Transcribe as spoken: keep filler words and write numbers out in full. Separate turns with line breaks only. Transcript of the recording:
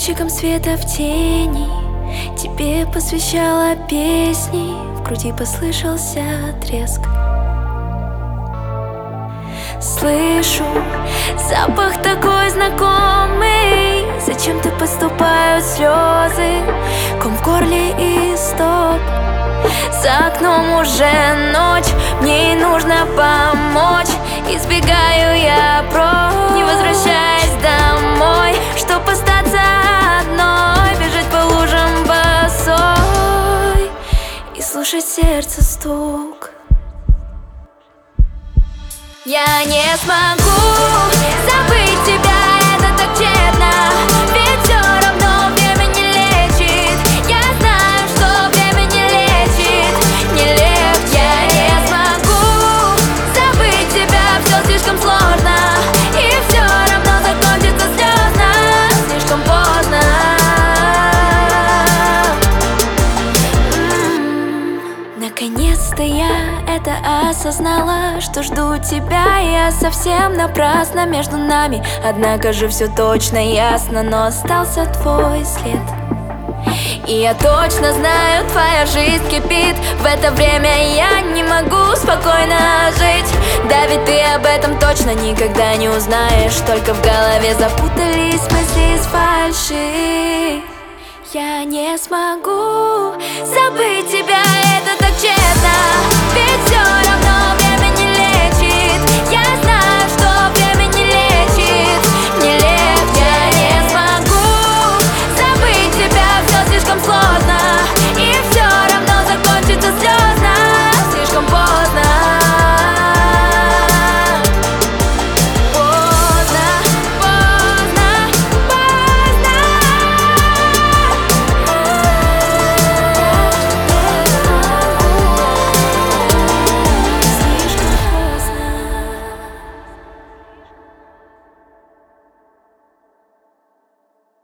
лучиком света в тени тебе посвящала песни. В груди послышался треск. Слышу запах такой знакомый. Зачем-то подступают слезы, ком в горле и стоп. За окном уже ночь, мне нужно помочь. Избегаю я прочь, не возвращаясь домой, чтоб остаться одной, бежать по лужам босой и слушать сердце стук. Я не смогу забыть тебя, это так тщетно, ведь все равно время не лечит. Я знаю, что время не лечит, не легче. Я не смогу забыть тебя, все слишком сложно, и все равно закончится слезно, слишком поздно. М-м-м. Наконец-то я это осознала, что жду тебя я совсем напрасно. Между нами, однако же все точно ясно, но остался твой след. И я точно знаю, твоя жизнь кипит. В это время я не могу спокойно жить. Да ведь ты об этом точно никогда не узнаешь. Только в голове запутались мысли из фальши. Я не смогу забыть